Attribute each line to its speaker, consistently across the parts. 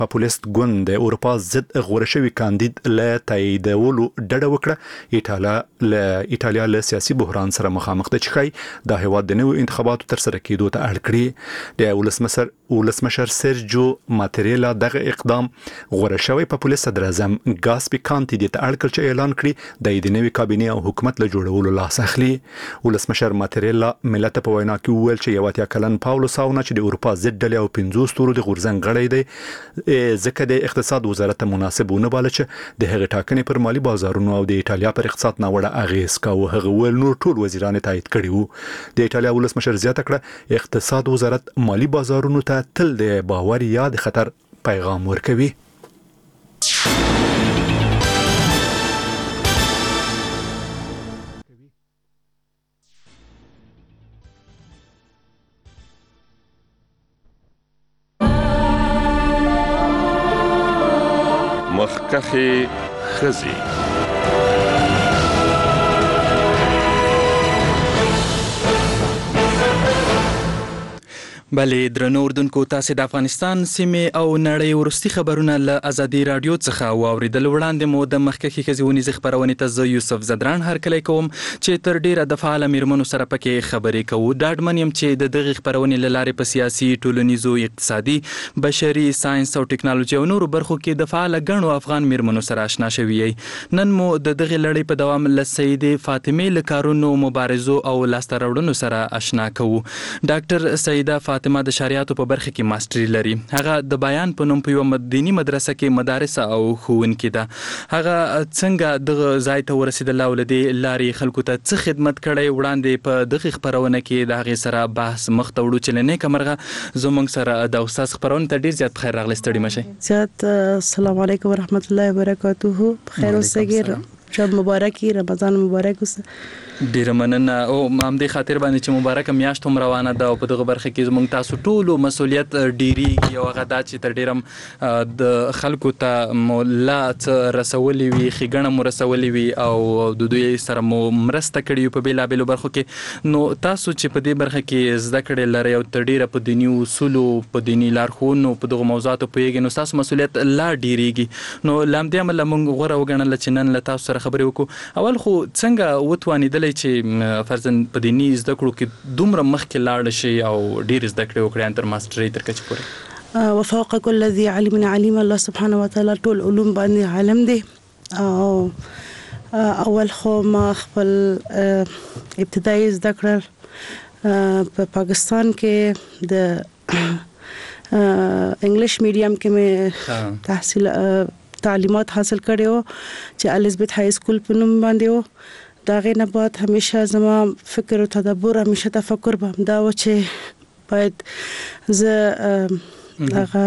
Speaker 1: پاپولیست ګوند د اروپا ضد غوړه شوی کاندید له تاییدولو ډډه وکړه. ایټالیا له سیاسي بحران سره مخامخ ده چې ښایي د هیواد د نویو انتخاباتو ترسره کېدو ته اړ کړي. د ولسمشر سرجو ماتریلا دغه اقدام غوړه شوی پاپولیست صدر اعظم ګاسپي کانتي ته اړ کړ چې اعلان کړي د نوي کابینې او حکومت له جوړولو لاس اخلي. ولسمشر ماتریلا ملت په وینا کې وویل چې 80 کلن پاولو ساونا چې د اروپا ضد ډلې او 50 ستورو د غورځنګ غړی دی ځکه د اقتصاد وزارت ته مناسب ونه باله چې د هغې ټاکنې پر مالي بازارونو او د ایټالیا پر اقتصاد ناوړه اغیز کاوه. هغه ویل نور ټول وزیران تایید کړي وو. د ایټالیا ولسمشر زیاته کړه اقتصاد وزارت مالي بازارونو ته تل د باور یا د خطر پیغام ورکوي.
Speaker 2: مخکخي خزي
Speaker 3: بله درنو اردوونکو تاسو د افغانستان سیمه او نړۍ ورستي خبرونه له ازادي رادیو څخه واوریدل. وړاندې مو د مخکخي خزيونی خبرونه ته زه یوسف زدران هرکلی کوم چې تر ډیره د فعال میرمنو سره پکې خبرې کوو. ډاډمن یم چې د دغه خبرونه لاره په سیاسي، ټولنیزو، اقتصادي، بشري، ساينس او ټکنالوژي او نورو برخو کې د فعال غنو افغان میرمنو سره آشنا شوي. نن مو د دغه لړۍ په دوام له سیدې فاطمه لکارونو مبارزو او لاسته راوړنو سره آشنا کوو. ډاکټر سیده فاطمه د شریعت په برخه کې ماستری لري. هغه د بیان په نوم په یو مدني مدرسه کې مدارس او ښوونکې ده. هغه څنګه دغه ځای ته ورسېدله او له دې لارې خلکو ته څه خدمت کړی وړاندې په دغه خپرونه کې د هغې سره بحث مخ ته وړو چې له نیکه مرغه زموږ سره د استاد خپرونه ته ډېر زیات بخیر راغلی. ستړي مه شئ.
Speaker 4: زیات السلام علیکم ورحمت الله وبرکاته. بخیر اوسئ. شب مبارک، رمضان مبارک اوسه.
Speaker 3: ډیره مننه. او همدې خاطر باندې چې مبارکه میاشت هم روانه ده او په دغه برخه کې زموږ تاسو ټولو مسؤلیت ډیریږي او هغه دا چې تر ډیرم د خلکو ته مولا څه رسولي وي، ښېګڼه مو رسولي وي او د دوی سره مو مرسته کړې په بېلابېلو برخو کې. نو تاسو چې په دې برخه کې زده کړې لرئ او تر ډیره په دیني اصولو، په دیني لارښوونو، په دغو موضوعاتو پوهېږئ، نو ستاسو مسؤلیت لا ډیریږي. نو له همدې امله موږ غوره وګڼله چې نن له تاسو سره خبرې وکړو. اول خو څنګه وتوانېدلی چې فرضاً په دیني زده کړو کې دومره مخکې لاړ شي او ډېر زده کړې وکړئ تر ماسټرۍ تر کچې پورې؟
Speaker 4: وفوق كل ذي علم عليم. الله سبحانه وتعالى ټول علوم باندې عالم دی. او اول خو ما خپل ابتدایي زده کړه په پاکستان کې د انګلیش میډیم کې مې تحصیل تعلیمات حاصل کړي وو چې الزبت های سکول په نوم باندې وو. دا غي نه بعد همیشه زما فکر او تدبر، همیشه تفکر به دا و چې باید زه هغه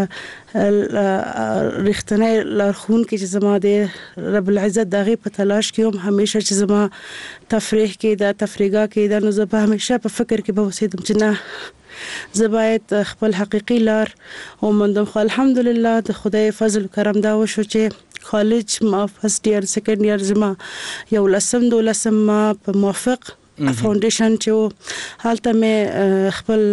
Speaker 4: رښتینی لارښوونکی چې زما د رب العزت د هغې په تلاش کې هم همیشه چې زما تفریح کې دا تفریحګاه کې دا نو زه به همیشه په فکر کې به اوسېدم چې نه زه باید خپل حقیقي لار وموندم. خو الحمدلله د خدای فضل و کرم دا وشو چې کالج ما فرست ایئر سیکنډ ایئر زما 11 ما په موافق فاونډیشن چې هلته مې خپل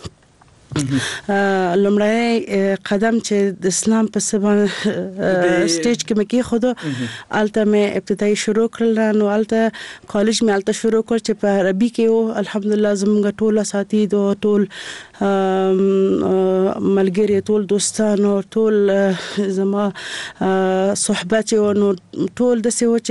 Speaker 4: لومړی قدم چې د اسلام په سبا سټیج کې مې کېښودو. هلته مې ابتدایي شروع کړل. نو هلته کالج مې هلته شروع کړ چې په عربي کې و. الحمدلله زموږ ټول اساتید او ټول ملګري، ټول دوستان او ټول زما صحبت و، نو ټول داسې و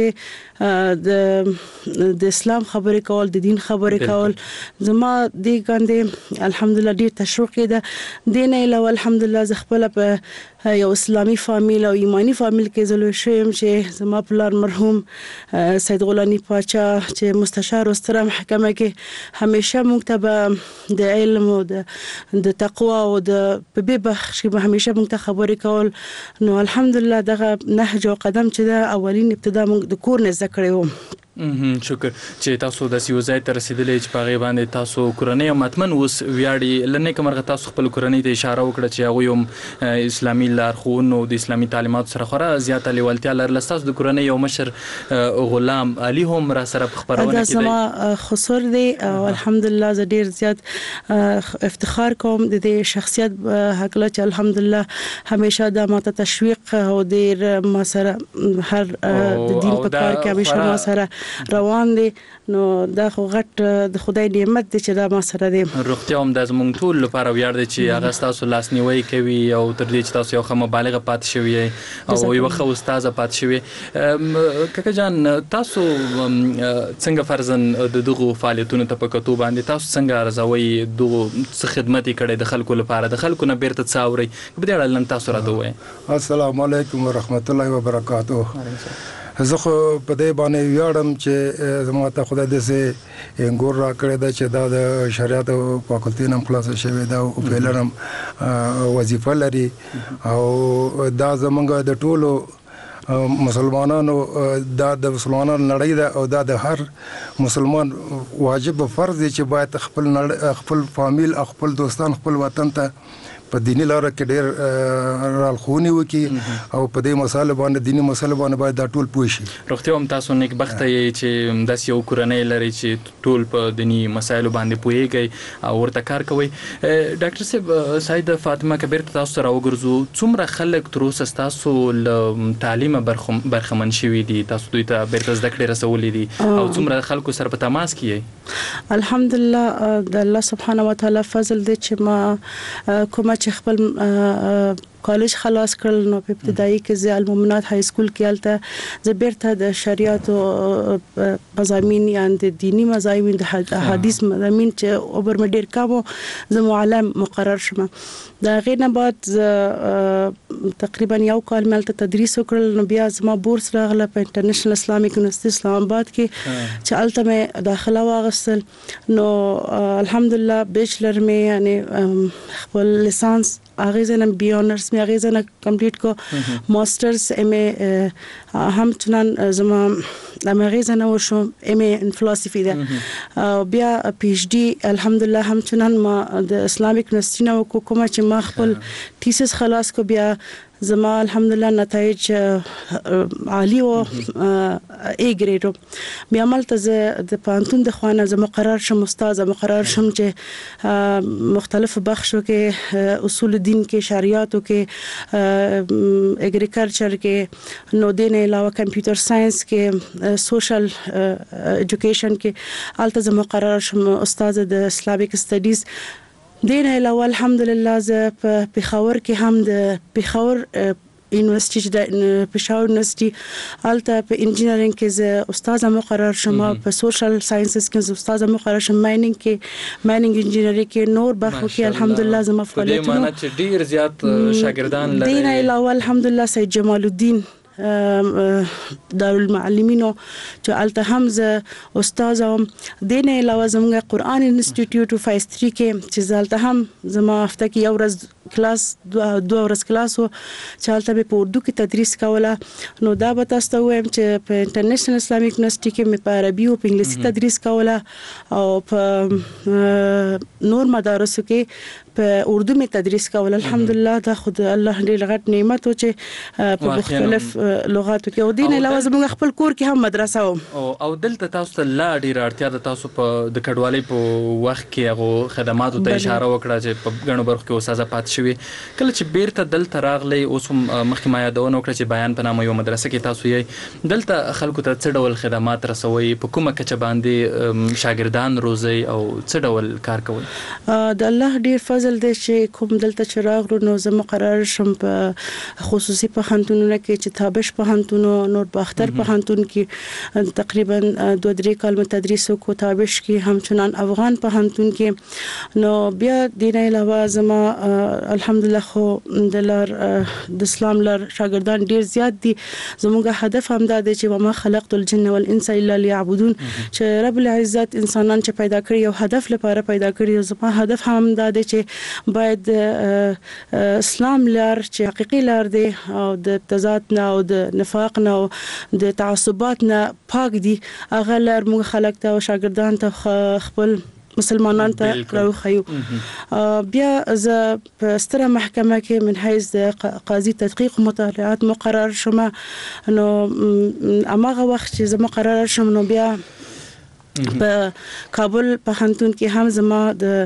Speaker 4: چې د اسلام خبرې کول، د دین خبرې کول زما دې باندې الحمدلله ډېر تشویق کېده. دې نه علاوه الحمدلله زه خپله په یو اسلامي فامیل او ایمانی فامیل کې زه لوی شوی یم چې زما پلار مرحوم سید غلامي پاچا چې مستشار وستره محکمه کې همیشه موږ ته به د علم او د تقوا او د په بې بخش کې به همیشه موږ ته خبرې کول. نو الحمدلله دغه نهج او قدم چې ده اولین ابتدا موږ د کور نه زده کړی وم.
Speaker 3: شکر چې تاسو د سیوزای تر رسیدلې چې پاغي باندې تاسو کورنۍ او متمن اوس ویاړي لنه کومرغه تاسو خپل کورنۍ ته اشاره وکړه چې هغه یو اسلامي لارښوونو د اسلامي تعلیمات سره خورا زیاته لیوالتیا لرله تاسو د کورنۍ یو مشر غلام علي هم را سره خبرونه
Speaker 4: کوي دا سما خسر دی او الحمدلله زه ډیر زیات افتخار کوم د دې شخصیت حقله چې الحمدلله همیشه د ماته تشویق او ډیر ما سره هر د دین په کار کې همیشه ما سره روان دي نو دا خو غټ د خدای نعمت دی چې دا ما سره دی
Speaker 3: روغتیا هم د زمونږ ټول لپاره ویاړ دی چې هغه تاسو لاسنیوي کوي او تر دې چې تاسو یو ښه مبالغه پات شوی او یو ښه استاد پات شوی ککه جان تاسو څنګه فرضاً د دغه فعالیتونو ته په کتو باندې تاسو څنګه ارزوي دغه څه خدمت کړي د خلکو لپاره د خلکو نه بیرته څاوري په دې اړه لن تاسو راته وایي
Speaker 5: السلام علیکم ورحمت الله وبرکاتہ زه خو په دې باندې ویاړم چې زما ته خدای دې سه انګور را کړی دا چې دا د شریعت او فاکولټي نم خلاص شوی دا او فعلرم وظیفه لري او دا زمونږ د ټولو مسلمانانو دا د مسلمانانو نړۍ ده او دا د هر مسلمان واجب فرض دی چې باید خپل فامیل خپل دوستان خپل وطن ته په دینی لار کې ډېر رالخونی وکي او په دې مسله باندې دینی مسله باندې باید دا ټول پوه شي
Speaker 3: روغتیا هم تاسو نیک بخت یې چې داس یو کورنۍ لري چې ټول په دینی مسایلو باندې پوهیږي او ورته کار کوي ډاکټر صاحب سید فاطمه کبیر تاسو سره وګرځو څومره خلک تر اوسه تاسو تعلیم برخمن شوي دي تاسو دوی ته بیرته زده کړې رسولې دي او څومره خلکو سره په تماس کې
Speaker 4: الحمدلله د الله سبحانه و تعالی فضل دی چې ما کومه چې خپل کالج خلاص کړل نو په ابتدایي کې زه المؤمنات های سکول کې الته زه بیرته د شریعت او مضامین یا د دینی مضامین د حدیث مضامین چې اوبر مډیر کابو زه معلم مقرر شوم دا غیر نه بعد تقریبا یو کال ملته تدریس وکړل نو بیا زما بورس راغله په انټرنیشنل اسلامیک یونیورسيټي اسلام آباد کې چې الته مې داخله واغستل نو الحمدلله بیچلر مې یعنی خپل لیسانس اغیزن بی آنرز می اغیزن کمپلیٹ کو ماسترز ام همچنان زما اغیزن وشو ام ان فلسفی ده بیا پی ایچ ڈی الحمدلله همچنان ما د اسلامیک یونیورسيټي نو کومه چې ما خپل تیسس خلاص کو بیا زما الحمدلله نتایج عالی او ای ګریډ بیا ملته د پانتون د خوانه زما مقرر شم استاد مقرر شم چې مختلف بخشو کې اصول دین کې شریعتو کې اګریکلچر کې نو دین علاوه کمپیوټر ساينس کې سوشل ایجوکیشن کې الته زما مقرر شم استاد د اسلامیک سټډیز دین علاوه الحمدلله ز په پېښور کې هم د پېښور یونیورسيټي د پېښور یونیورسيټي الته په انجینرینګ کې ز استاد مقرر شوم په سوشل ساينسز کې ز استاد مقرر شوم مایننګ کې مایننګ انجینری کې نور برخو کې الحمدلله زما فعالیتونه
Speaker 3: دې معنی چې ډیر زیات شاګردان لري
Speaker 4: دین علاوه الحمدلله سید جمال الدین دارالمعلمینو چې الته هم ز استاد هم دین علاوه زموږ قرآن انسټیټیوټ او فایستری کې چې زالته هم زما هفته کې یو ورځ کلاس دوه ورځ کلاس او چې الته په اردو کې تدریس کوله نو دا به تاسو ته وایم چې په انټرنیشنل اسلامیک یونیورسيټي کې مې په عربي او په انګلیسي تدریس کوله او په نور مدارسو کې په اردو می تدریس کول الحمدلله دا خود الله ډېر غټ نعمت او چې په مختلف لغاتو کې او دین علاوه زموږ خپل کور کې هم مدرسه
Speaker 3: او دلته تاسو ته لا ډېر اړتیا ده تاسو په د کډوالۍ په وخت کې هغه خدماتو ته اشاره وکړه چې په غنو برخو کې استاد پات شوی کله چې بیرته دلته راغلی اوس مخکې ما یادونه وکړه چې بیان په نامه یو مدرسه کې تاسو یې دلته خلکو ته څه ډول خدمات رسوي په کومه کچه باندې شاګردان روزي او څه ډول کار کوي
Speaker 4: د الله ډېر فضل دی چې کوم دلته چې راغلو نو زه مقرر شم په خصوصي پوهنتونونو کې چې تابش پوهنتون نور باختر پوهنتون کې تقریبا 2-3 کال تدریس وکړو تابش کې همچنان افغان پوهنتون کې نو بیا دین علاوه زما الحمدلله خو د لار د اسلام لار شاګردان ډیر زیات دي زموږ هدف هم دا دی چې وما خلقت الجن والانس الا ليعبدون چې رب العزت انسانان چې پیدا کړی یو هدف لپاره پیدا کړی زما هدف هم دا دی چې باید اسلام لار چې حقيقي لار دی او د تضاد نه او د نفاق نه او د تعصبات نه پاک دي هغه لار موږ خلک ته او شاګردان ته خپل مسلمانان ته راوخیو بیا ز په ستره محکمه کې من حیث د قاضي تحقیق مطالعات مقرر شوم نو اماغه وخت چې زما مقرر شوم نو بیا په کابل په هنتون کې هم زما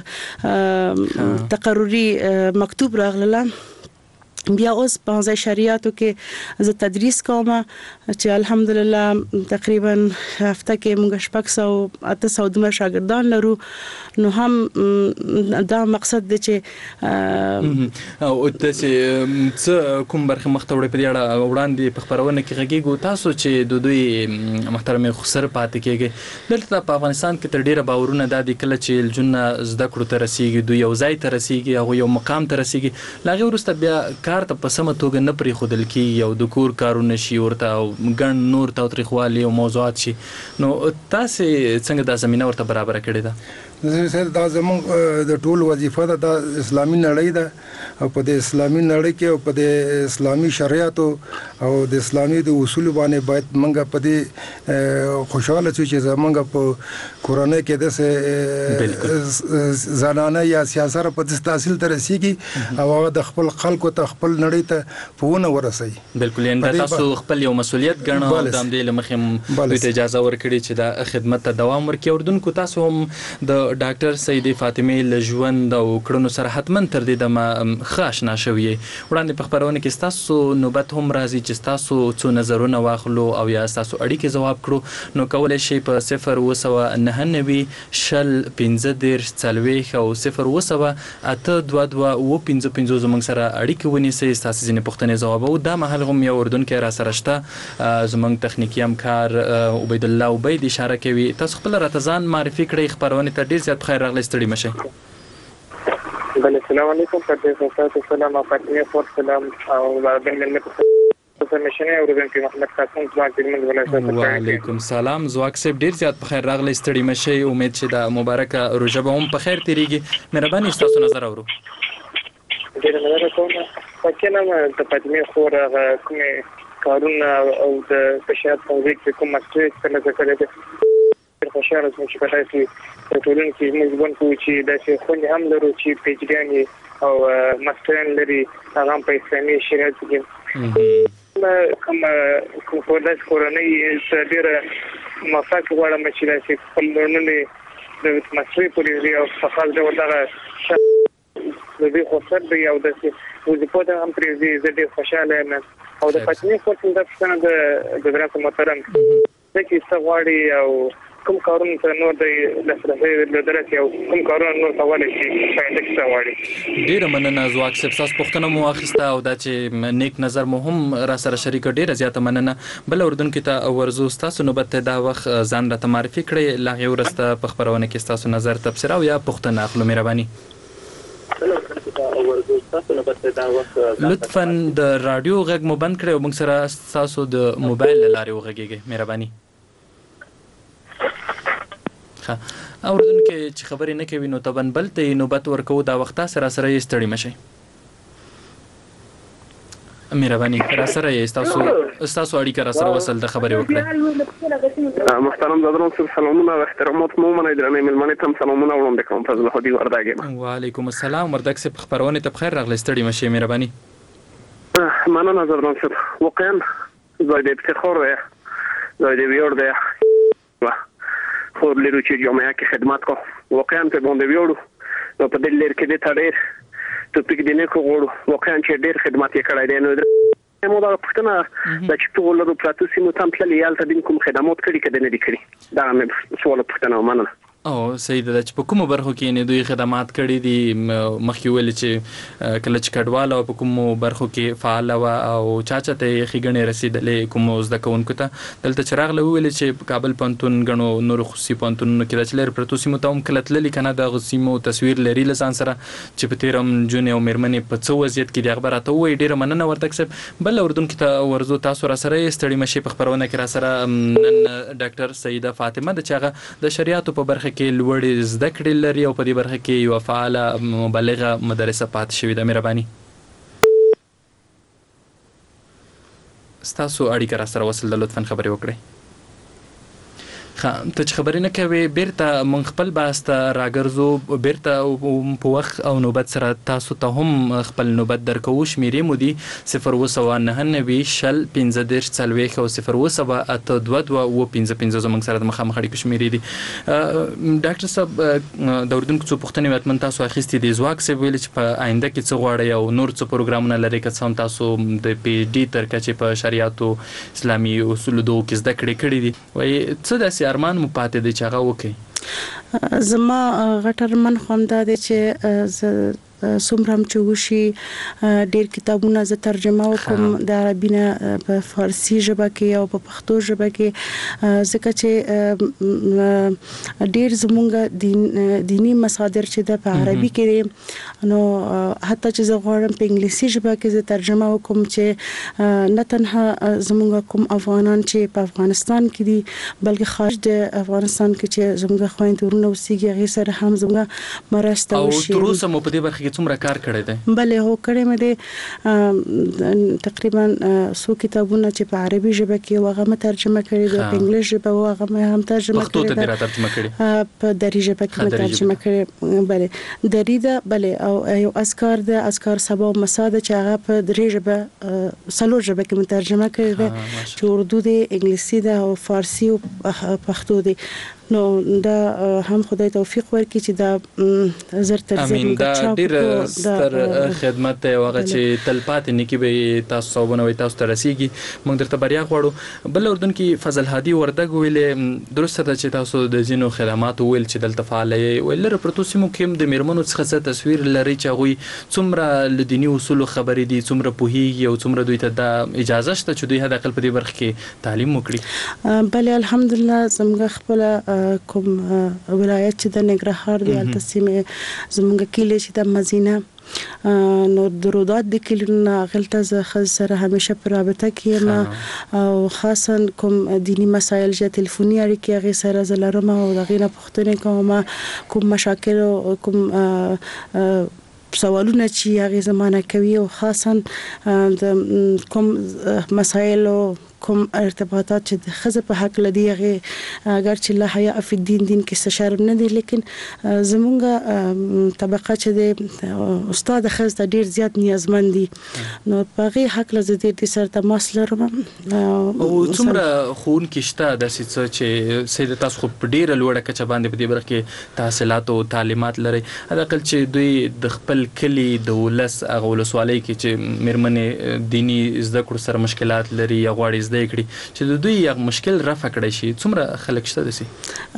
Speaker 4: د تقرری مکتوب راغله بیا اوس په ځای شریعتو کې زه تدریس کوم چې الحمدلله تقریبا هفته کې موږ 800 شاګردان لرو نو هم دا مقصد دی چې
Speaker 3: او تاسو کوم برخه مختوړې په دې اړه وړاندې په خبرونه کې غږیږو تاسو چې د دوی محترم خسر پاتې کېږي دلته په افغانستان کې تر ډیره باورونه د دې کله چې الجن زده کړو ته رسیږي دوی یو ځای ته رسیږي او یو مقام ته رسیږي لاغه ورسته بیا کار ته په سمه توګه نه پرې خودل کی یو د کور کارونه شي ورته او ګڼ نور تاریخوالي او موضوعات شي نو تاسو څنګه د زمينه ورته برابر کړی ده
Speaker 5: زه دا زموږ د ټول وظیفه ده د اسلامي نړۍ ده او په د اسلامي نړۍ کې او په د اسلامي شریعت او د اسلامي د اصول باندې باید موږ په دې خوشاله چې زموږ په قرآن کې د زنانه یا سیاست په تحصیل تر رسیږي او هغه د خپل خلکو ته خپل نړۍ ته پونه ورسي
Speaker 3: بالکل ان تاسو خپل یو مسولیت ګڼو د دې لمخې د اجازه ورکړي چې د خدمت ته دوام ورکړي اردوونکو تاسو هم د ډاکټر سیدی فاطمه لژوند او کړنو سره حتمن تر دې د خاص ناشوي وړاندې په خبرونه کې تاسو نوبت هم راځي چې تاسو څو نظرونه واخلو او یا تاسو اړیکې جواب کړو نو کولای شئ په 099 شل 15 40 او 0 اته 22 و 55 زموږ سره اړیکې ونیسئ تاسو ځینې پوښتنې جواب او دا مهال هم یو اردن کې را سره شته زموږ تخنیکی همکار عبید الله عبید اشاره کوي تاسو خپل راتزان معرفي کړئ خبرونه ته ډیر زیات بخیر راغلی ستړي مشه
Speaker 6: بله السلام علیکم تاسو سلام فاطمه فور سلام او بین الملل اوریدونکو محمد قاسم ځواک د منځ ولایت
Speaker 3: وعلیکم السلام ځواک صاحب ډیر زیات بخیر راغلی ستړي مشه امید چې د مبارکه روزه به هم په خیر تیریږي مهرباني تاسو نظر اورو
Speaker 6: ډیر نظر کوم پکې د فاطمه فور کومه کارونه او د بشریت په ویک کې کوم مسئله څنګه کړی خوشاله اوسم چې په تاسو ټولنې کې موږ ونکو چې د خوندې هم لرو چې پیجګانې او مستران لري هغه په اسلامي شریعت کې کوم په داس کورنۍ ډېر مفاق غواړم چې د خپل لورنې د مصري پولیسي او خاص ډول دغه د دې خاصه دی او د وظیفو ته هم پرې زه ډېر خوشاله یم او د فاطمه فور څنګه څنګه د دراسه محترم چې څغواړي او کوم کارونه ته نور د لاسرسي د درسي او کوم کارونه نور کولای شي فائدہ کې راوړي
Speaker 3: ډیر مننه زواک صاحب تاسو پوښتنه مو واخیسته او دا چې نیک نظر مو هم را سره شریک ډیر زیاته مننه بل اردن کې ته ورزو تاسو نوبت ته دا وخت ځان را معرفي کړئ لاغه ورسته په خبرونه کې تاسو نظر تبصره او یا پوښتنه اخلو مهرباني لطفاً د رادیو غږ مو بند کړئ او موږ سره تاسو د موبایل لارې وغږیږئ مهرباني اوردن کې چې خبرې نه کوي نو تبن بل ته نوبت ورکو دا وخت سره یې ستړي مشي مهرباني را سره یې تاسو اړیکه را سره وصل د خبرې وکړه
Speaker 7: محترم زادران صاحب سلامونه و احترامات مو منئ درنې ملمنې تم سلامونه وړاندې کوم فضل هدي ورداګم
Speaker 3: وعلیکم السلام ورداګ صاحب خبرونه ته بخیر راغلی ستړي مشي مهرباني
Speaker 7: مننه زادران صاحب واقعا زاید افتخار ده زاید ویور ده خو لرو چې جامعه کې خدمت کو واقعا په باندې ویوړو نو په دې لر کې د تاریخ ته پک دینه کو وړو واقعا چې ډېر خدمت یې کړی دی نو مو دا پښتنه د چې ټول له پلاتو سیمو تم تل یال ته دین کوم خدمات کړي کده نه دي کړی دا مې سوال پښتنه ومنه
Speaker 3: او صحیح ده چې په کومو برخو کې نه دوی خدمات کړي دي مخکې ویل چې کله چې کډواله په کومو برخو کې فعال او چاته خېګنې رسیدلې کوم زده کوونکو ته دلته چې راغله ویل چې په کابل پنتون غنو نور خصوصي پنتونونو کې د چلر پروتو سیمو ته هم کله تللی کنه د غسیمو تصویر لري لسان سره چې په تیرم جون او مېرمنې په څو وضعیت کې د خبراتو وي ډیره مننه ورته کسب بل اردن کې ته ورزو تاسو را سره ستړي مشي په خبرونه کې را سره نن ډاکټر سیده فاطمه د چاغه د شریعت په برخه کې لوړ زده کړې لري او په دې برخه کې یو فعاله مبلغه مدرسه پات شوې ده. مهرباني ستاسو اړیکه را سره وصل لطفا خبرې وکړئ. ته چې خبرې نه کوي بیرته مونږ خپل باس ته راګرځو بیرته په وخت او نوبت سره تاسو ته هم خپل نوبت درکو. شمیرې مو دي 099 شل 15 40 او 09822 و 15 زموږ سره د مخامخ اړیکو شمیرې دي. ډاکټر صاحب د اردن څو پوښتنې واتمن تاسو اخیستې دي زواک سه ویل چې په آینده کې څه غواړي او نور څه پروګرامونه لري که څه هم تاسو د پی ډي تر کچې په شریعت او اسلامي اصول دوه کې زده کړې دي وای څه داسې ارمان مو پاتې دي چې هغه وکړي؟
Speaker 4: زما غټر من خوم دا دي چې سمرم چوشي ډیر کتابونه ز ترجمه وکم د عربي نه په فارسی ژبه کې او په پښتو ژبه کې ځکه چې ډیر زمونږ دینی مصادر چې د په عربي کې نو حتی چې زه غواړم په انګلیسي ژبه کې ز ترجمه وکم چې نه تنها زمونږ کوم افغانان چې په افغانستان کې دي بلکې خارج د افغانستان کې چې زمونږ خويندورونه اوسېږي هغه سره هم زمونږ مرسته وشي.
Speaker 3: او تر اوسه مو په دې برخه کې څومره کار کړی دی؟
Speaker 4: بله هو کړی مې دی تقریبا 100 کتابونه چې په عربي ژبه کې هغه مې ترجمه کړي دي په انګلیسي ژبه هغه مې هم ترجمه کړي
Speaker 3: پښتو ته ترجمه کړي
Speaker 4: په دری ژبه کې مې ترجمه کړي. بله دری ده بله او یو اذکار ده اذکار صباح او مساء ده چې هغه په درې ژبه سلو ژبه کې مې ترجمه کړي دي چې اردو دي انګلیسي ده او فارسی او پښتو دي. نو دا هم خدای توفیق ورکړي چې دا زر تر زر
Speaker 3: امين دا ډیر ستر خدمت دی هغه چې تلپات نکی به تاسو صوبونه وي تاسو ته رسیږي موږ درته بریا غواړو. بل اردن کې فضل هادي وردګ ویلې درسته ده چې تاسو د جنو خدمات ویل چې دلته فعالې ولر پروتو سیمو کې د میرمنو څخه تصویر لري چې غوي څومره لديني اصول خبرې دي څومره پوهیږي او څومره دوی ته د اجازه شته چې دوی هدا خپل په دې برخه کې تعلیم وکړي.
Speaker 4: بله الحمدلله زموږ خپل کوم ولایت چې د نګرهار دی البته سیمه زموږ کلی چې د مدینه نو درودات د کلینه غلطه ز سره همیشه پر رابطه کې او خاصا کوم دینی مسایل چې ټلیفوني اړیکې غي سره زلرم او دغه نه پښتنه کوم مشاکل او کوم سوالونه چې هغه زمانہ کوي او خاصا د کوم مسایل او کوم ارتباطات چې د خزه په حق لدی هغه اگر چې لا حیا فی الدین دین کې شرم نه دی لیکن زمونږه طبقه چې د استاد خزه ډیر زیات نیازمند دي نو په هغه حق لزه د سر تماس لرم.
Speaker 3: او څومره خون کېشته د څه چې سید تاسو خو په ډیره لوړه کچه باندې په دې برخه کې تحصیلات او تعلیمات لري اقل چې دوی د خپل کلی د ولس هغه ولسوالۍ کې چې میرمنې دینی زده کړو سره مشکلات لري یا غواړي زده کړي چې د دوی یو مشکل رفع کړي شي څومره خلک شته دي؟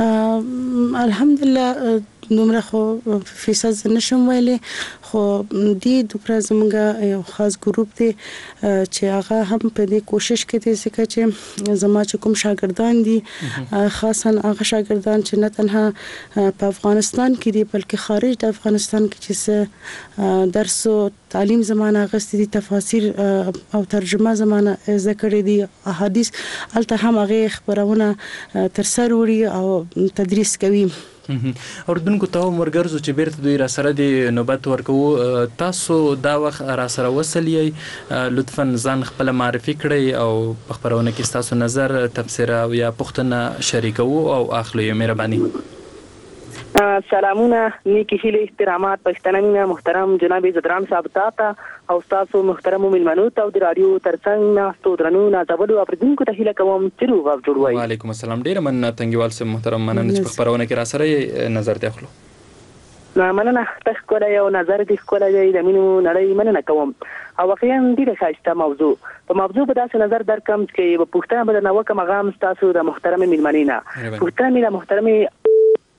Speaker 4: الحمدلله نمره خو فیصد نشم ویلي خو دې دوکره زمونږ یو خاص ګروپ دی چې هغه هم په دې کوشش کوي چې زما چې کوم شاګردان دي خاصا هغه شاګردان چې نه تنها په افغانستان کې دي بلکې خارج د افغانستان کې چې درس او تعلیم زمانہ غستې دي تفاسیر او ترجمه زمانہ ذکر دي احادیث الته هم هغه خبرونه تر سر وړي او تدریس کوي.
Speaker 3: اردن کو ته مرګرزو چې بیرته دوی را سره دی نوبت ورکو تاسو دا وخت را سره وصلې لطفا ځان خپل معرفي کړئ او په خبرونه کې تاسو نظر تبصره یا پوښتنه شریکو او اخلو یې مهرباني.
Speaker 8: سلامونه نیکی هیله احترامات پښتنه محترم جناب زدران صاحب ته او تاسو محترم ملمنو ته د رادیو ترڅنګ ناستو درنو نازولو اپریدونکو ته هیله کوم چې روغ جوړوي.
Speaker 3: وعلیکم السلام ډیر مننه تنګیوال سم محترم مننه چې په خبرونه کې را سره نظر دی اخلو.
Speaker 8: مننه تاسو کولای یو نظر دې کولای د مينو نړۍ مننه کوم او واقعا دې ښایسته موضوع په موضوع په داسې نظر درکم چې په پښتنه بدل نو کوم غام تاسو د محترم ملمنینا پښتنه محترم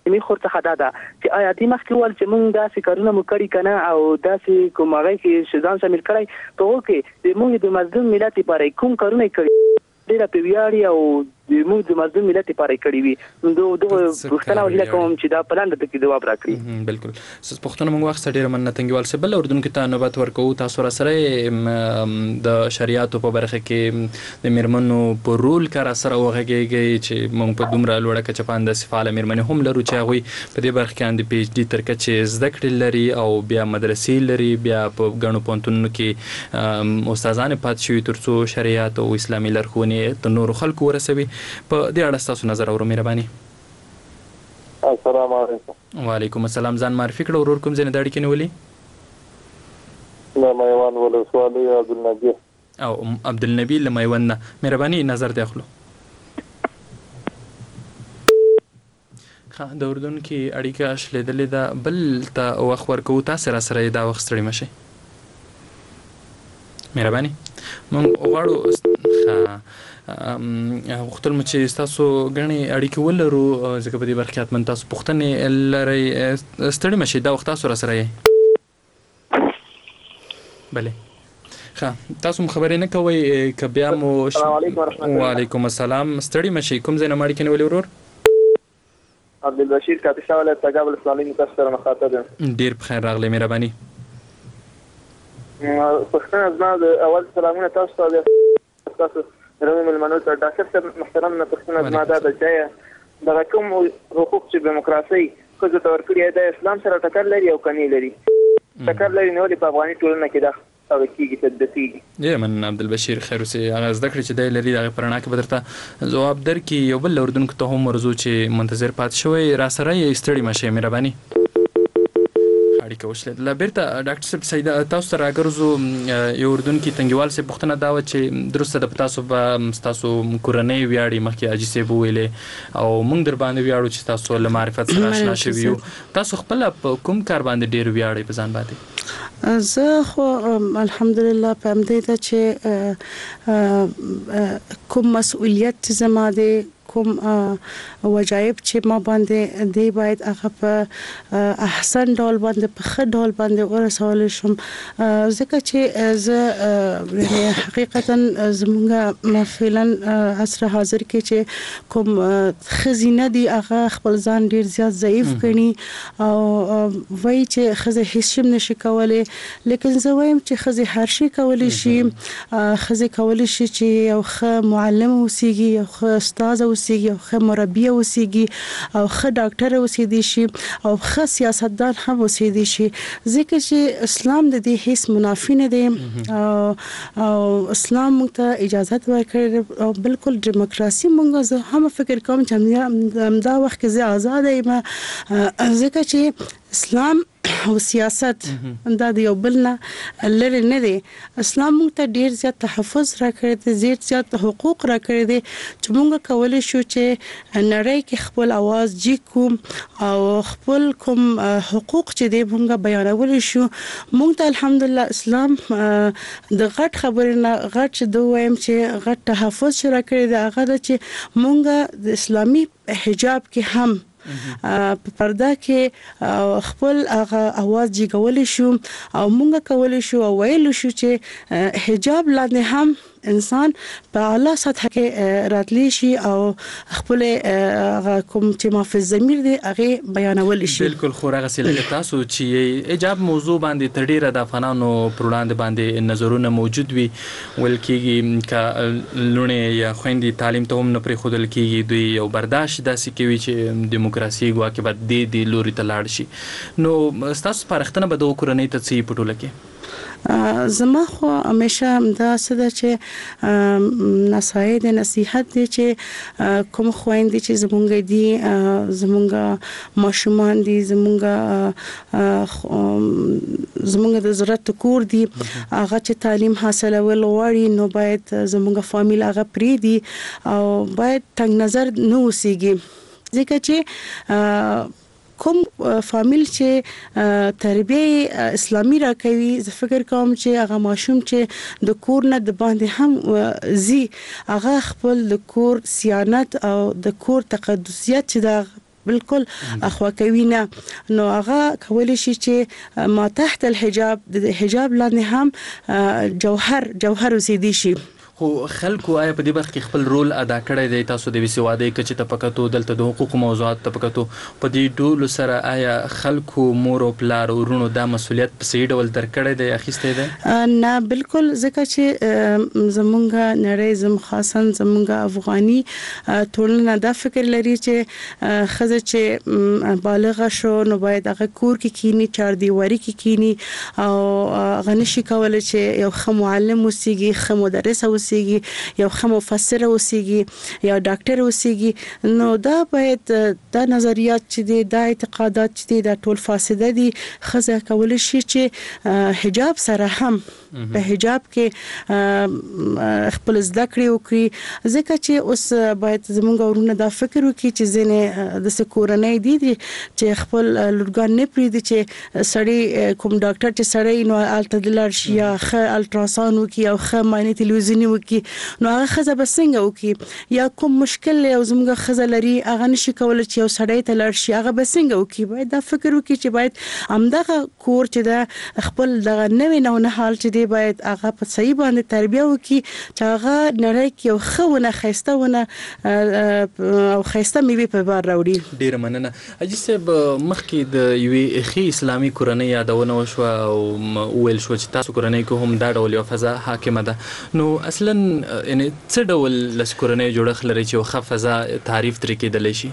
Speaker 8: فاطمه خور څخه دا ده چې آیا دې مخکې ول چې موږ داسې کارونه مو کړی کنه او داسې کوم هغه کې شزان شامل کړی په وکه د موږ د مظلوم ملت لپاره کوم کارونه کړی ډیره په ویاړي او د موږ د مظلوم ملت لپاره کړی وي نو دوه پښتنه ویل کوم چې دا پلان د کې جواب راکړي
Speaker 3: بالکل سس پښتنه موږ وخت ډیره مننه تنګوال سبل اردن کې ته نوبت ورکو تاسو سره د شریعت په برخه کې د میرمنو په رول کار سره وغږیږي چې موږ په دومره لوړه کې چپاند سفاله میرمنې هم لرو چې هغه په دې برخه کې اند پی ایچ ډي تر کچې زده کړې لري او بیا مدرسې لري بیا په غنو پونتونو کې استادان پات شوي ترڅو شریعت او اسلامي لارښوونې ته نور خلکو ورسوي په دې اړه تاسو نظر اورو مهرباني.
Speaker 6: السلام علیکم.
Speaker 3: وعلیکم السلام. ځان معرفي کړه ورور کوم ځای نه داړي کې نیولې؟
Speaker 6: لا میوان ولسوالي عبدالنبی.
Speaker 3: او عبدالنبی له میوان نه مهرباني نظر دی اخلو. د اردن کې اړیکه شلیدلې ده بل ته وخت ورکو تاسو را سره دا وخت ستړي مشي مهرباني مونږ غواړو وختل مو چې تاسو غني اړیکه ولرو ځکه په دې برخه من تاسو پښتنې لري ستړي مشي دا وخت تاسو را سره یې بله تاسو خبرې نه کوي ک بیا مو وعلیکم السلام ستړي مشي کوم ځای نه ماړي کنه ولې ورور
Speaker 6: عبدالبشیر کاتشا ولایت تګاب الاسلامي مکسر مخاطب
Speaker 3: ډیر بخیر راغلی مهرباني.
Speaker 6: پښتنه زما د اول سلامونه تاسو ته تاسو رومي ملمنو ته ډاکټر صاحب محترم نه پښتنه زما دا د چې د کوم حقوق چې دیموکراسي خو د تور کړی د اسلام سره ټکر لري او کني لري ټکر لري نو په افغاني ټولنه کې دا او کیږي تدبیري
Speaker 3: یا من عبدالبشیر خیر اوسې هغه زده کړې چې د لري د پرانا کې بدرته جواب درکې یو بل اردن کې ته هم مرزو چې منتظر پات شوی را سره یې ستړي مشه مهرباني اړیکه وشله لا بیرته ډاکټر صاحب سید تاسو سره اگرزو یو اردن کې تنګوال سه پښتنه دا و چې درسته د تاسو تاسو کورنۍ ویاړي مخکې اجي سه ویلې او موږ در باندې ویاړو چې تاسو له معرفت سره آشنا شوي تاسو خپل کوم کار باندې ډیر ویاړي په ځان باندې
Speaker 4: زه خو الحمدلله په دې ته چې کوم مسؤلیت زما دی کوم وجایب چې ما باندې دی باید هغه په احسن ډول باندې په ښه ډول باندې ورسول شم ځکه چې زه حقیقتا زمونږ فعلا عصر حاضر کې چې کوم خزینه دی هغه خپل ځان ډیر زیات ضعیف کړي او وای چې خزه هیڅ نشي کولای لیکن زه وایم چې خزه هر شي کولای شي خزه کولای شي چې یو ښه معلم اوسېږي یو ښه استاد اوسېږي او ښه مربي اوسېږي او ښه ډاکټر اوسېدي شي او ښه سیاستدان هم اوسېدي شي ځکه چې اسلام د دې هیڅ منافي نه دی او اسلام موږ ته اجازه ورکړي او بالکل دیموکراسي موږ زه هم فکر کوم چې دا وخت کې زه آزاد یم ځکه چې اسلام او سیاست دا د یو بل نه لري نه دی اسلام موږ ته ډیر زیات تحفظ راکړی دی ډیر زیات حقوق راکړی دي چې موږ کولای شو چې نړۍ کې خپل आवाज جیکو او خپل کوم حقوق چې دی موږ بیانول شو موږ ته الحمدلله اسلام د غټ خبرې نه غټ چې دوی وایم چې غټ تحفظ راکړی دی هغه چې موږ د اسلامي حجاب کې هم په پرده کې خپل هغه आवाज جګول شو او موږ کولای شو او ویل شو چې حجاب لاندې هم انسان په اعلی سطح کې راتلی شي او خپل کوم چې ما په ضمیر دی هغه بیانول شي
Speaker 3: بالکل خو هغه سلګه تاسو چې حجاب موضوع باندې تړيره د افغانانو پروړاندې باندې نظرونه موجود وي ولکې ک لونه یا خويندې تعلیم ته هم نه پرې خودل کیږي دوی یو برداشت داسې کوي چې دیموکراسي ګواکې بعد دې لوري ته لاړ شي نو تاسو پرختنه به د کورنۍ ته څه پټول کې
Speaker 4: زما خو همیشه دا څه ده چې نصایح د نصيحت دي چې کوم خويندې چې زمونږ دي زمونږ ماشومان دي زمونږ د ضرورت کور دي هغه چې تعلیم حاصلول غواړي نو باید زمونږ فامیل هغه پری دي او باید تنگ نظر نه اوسېږي ځکه چې کوم فامیل چې تربیه اسلامي راکوي زه فکر کوم چې هغه ماشوم چې د کور نه د باندې هم زی هغه خپل د کور صیانت او د کور تقدسیت چې د بالکل اخوا کوي نه نو هغه کولای شي چې ما تحت الحجاب د حجاب لاندې هم جوهر وسیدي شي.
Speaker 3: خو خلکو آیا په دې برخه کې خپل رول ادا کړی دی؟ تاسو د وسیوادي کچې تپکاتو دلته د حقوق موضوعات تپکاتو په دې ډول سره آیا خلکو مور او پلار ورونو دا مسولیت په صحیح ډول درکړی دی اخیسته دی؟
Speaker 4: نه بالکل ځکه چې زمونږ نړۍ خاصا زمونږ افغاني ټولنه دا فکر لري چې خزه چې بالغ شو نو باید هغه کور کې کینی چار دیواری کې کینی او غنشي کول چې یو ښه معلم وسیږي ښه مدرس وسیږي یو ښه مفسر وسیږي یا ډاکټر وسیږي نو دا باید دا نظریات چې دي دا اعتقادات چې دي دا ټول فاسده دي. خزه کول شي چې حجاب سره هم په حجاب کې خپل زده کړې وکړي ځکه چې اوس باید زموږ ورونه دا فکر وکړي چې ځنه د سکورنۍ دي چې خپل لورګان نه پریدي چې سړی کوم ډاکټر چې سړی نو الته دلار شي یا ښه الټراساوند وکړي او ښه معنی تلویزیونی وکړي نو هغه خزه به څنګه وکړي یا کوم مشکل یو زموږ خزه لري هغه نشي کولای چې یو سړی ته لار شي هغه به څنګه وکړي. باید دا فکر وکړي چې باید همدغه کور چې دا خپل دغه نوې نو حال چې دی باید هغه په صحیح باندې تربیه وکړي چې هغه نړۍ کې یو خونه خيسته او خيسته میوه په بار راوړي.
Speaker 3: ډیر مننه اجي صاحب مخکې د یوې اخی اسلامي کورنۍ یادونه وشو او ویل شو چې تاسو کورنۍ کې هم دا ډول یو فضا حاکمه ده نو اصلا یعنی څه ډول لس کورنۍ جوړخ لري چې خو فضا تعریف ترې کېدلی شي؟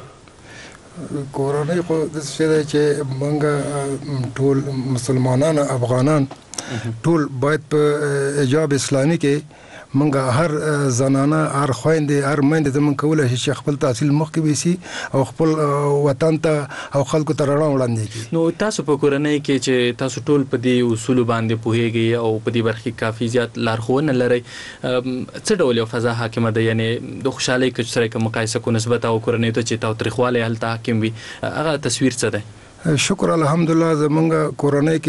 Speaker 5: کورنۍ خو د څه چې موږ ټول مسلمانان افغانان ټول باید په حجاب اسلامي کې منګه هر زنانه هر خويندې هر مېندې زمون کولای شي چې خپل تحصیل مخکې وسی او خپل وطن ته او خلکو ته وړاندې کړي.
Speaker 3: نو تاسو په کورنۍ کې چې تاسو ټول په دې اصول باندې پوهیږئ او په دې برخه کافي زیات لارښوونه لري څه ډول یو فضا حاکمه ده یعنی د خوشحالۍ کې سره کوم مقایسه کو نسبت او کورنۍ ته چې تاسو تاریخواله هلته حاکم وي هغه تصویر څه ده؟
Speaker 5: شکر الحمدلله زمونږ کورنۍ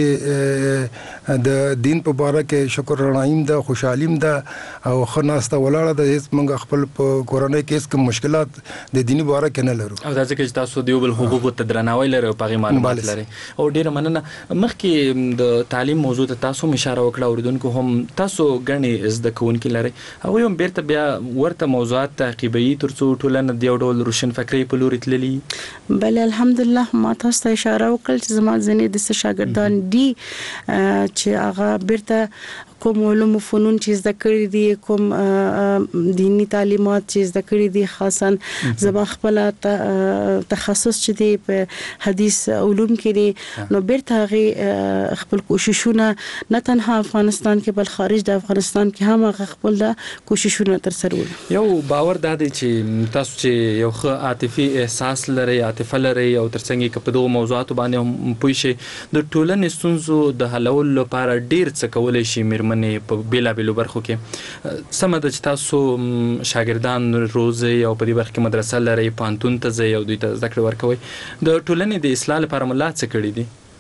Speaker 5: کې د دین په باره کې شکر رڼایم ده خوشحالیم ده او خناسته ولاړه ده هیڅ موږ خپل په کورنۍ کې هیڅ کوم مشکلات د دینی باره کې نه لرو
Speaker 3: او دا ځکه چې تاسو د یو بل حقوقو ته درناوی لرئ او په معلومات لرئ او ډیره مننه. مخکې د تعلیم موضوع ته تاسو اشاره وکړه اوریدونکو هم تاسو غني زده کوونکي لرئ او هم بیرته بیا ورته موضوعات تعقیبي ترڅو ټولنه د یو ډول روشن فکري په لوري تللی؟
Speaker 4: بل الحمدلله ما تاسو اشاره وکړل چې زما ځنې د شاګردان دي چې هغه بیرته کوم علوم و فنون چې زده کړی دي کوم دینی تعلیمات چې زده کړی دي خاصا زما خپل تخصص چې دی په حدیث علوم کې دي نو بیرته هغه خپل کوششونه نه تنها افغانستان کې بل خارج د افغانستان کې هم هغه خپل کوششونه تر سره وړي.
Speaker 3: یو باور دا دی چې تاسو چې یو ښه عاطفي احساس لري عاطفه لري او ترڅنګ کې په دغه موضوعات باندې پوه شئ د ټولنې ستونزو د حلولو لپاره ډیر څه کولای شي منې په بیلابیلو برخو کې سمه ده چې تاسو شاګردان روزي او په دې برخه کې مدرسه لري پانتون ته ځي او دوی ته زده کړې ورکوي د ټولنې د اصلاح لپاره ملا څه کړی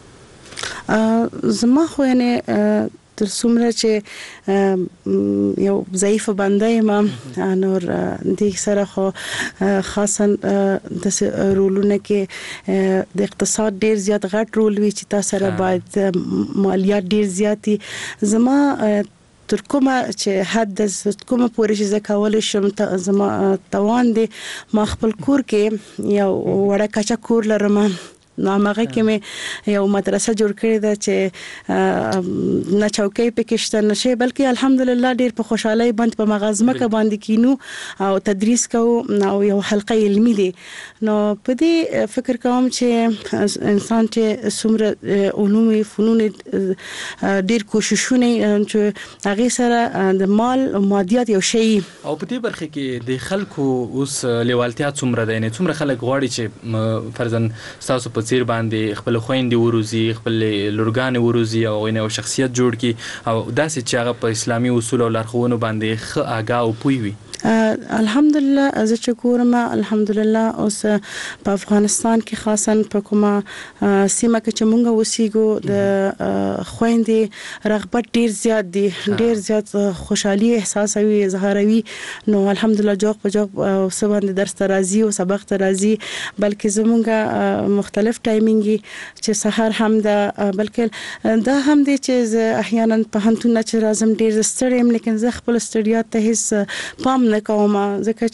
Speaker 3: دي؟
Speaker 4: زما خو یعنی تر څومره چې یو ضعیف بنده یم نور د سره خو خاصا د رولونه کې د اقتصاد ډیر زیات غټ رول وی چې تاسو سره باید مالیات ډیر زیاتی زما تر کومه چې حد د کومه پورې چې زکول شم زما توان دي ما خپل کور کې یو وړه کچا کور لرم نو هغه کې مې یو مدرسه جوړ کړې ده چې نه چوکۍ پکې شته نشي بلکې الحمدلله ډېر په خوشحالي باندې په مغازمه کې باندې کینو او تدریس کوو او یو حلقه علمي دي نو په دې فکر کوم چې انسان چې څومره علوم فنون ډېر کوششونه چې هغه سره د مال او مادیات یو شی
Speaker 3: او په دې برخه کې د خلکو اوس لیوالتیا څومره ده نه څومره خلک غواړي چې فرضاً تاسو په تصویر باندې خپل خويندې وروزي خپل لورګان وروزي او غوینه او شخصیت جوړ کی او داسې چې هغه په اسلامي اصول او لارښوونو باندې ښه آگاه او پوي وي
Speaker 4: الحمدلله زه چې ګورم الحمدلله اوس په افغانستان کې خاصا په کومه سیمه کې چې مونږ وسیګو د خويندې رغبت ډیر زیات دي ډیر زیات خوشحالي احساسوي اظهاروي نو الحمدلله جوق په جوق سباند درس ته راځي او سبق ته راځي بلکې زمونږ مختلف ټایمینګ چې سحر هم ده بلکې دا هم دي چې احیانا په هنتونه چې راځم ډیر ستړیم لیکن زه خپل ستړیا ته هیڅ پام نه کوم ځکه